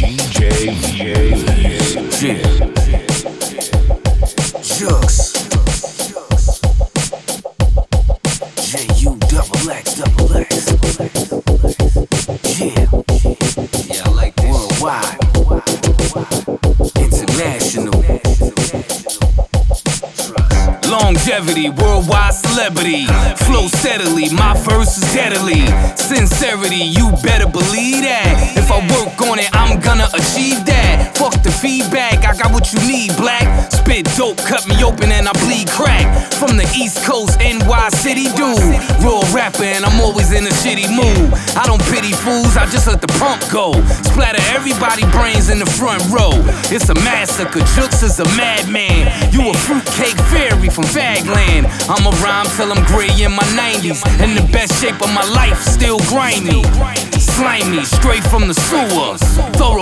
Jux. J-U-double-X. Yeah. Yeah, I like this. Worldwide. International. Longevity, worldwide celebrity. Flow steadily, my verse is deadly. Sincerity, you better believe that. If I work on it, I'm gonna achieve that. Fuck the feedback, I got what you need, black. Spit dope, cut me open and I bleed crack. From the East Coast, NY City dude. Raw rapper and I'm always in a shitty mood. I don't pity fools, I just let the pump go. Splatter everybody brains in the front row. It's a massacre, Jux is a madman. You a fruitcake fairy from Fagland. I'ma rhyme till I'm gray in my 90s. In the best shape of my life, still grimy. Slimy, straight from the sewer. Thorough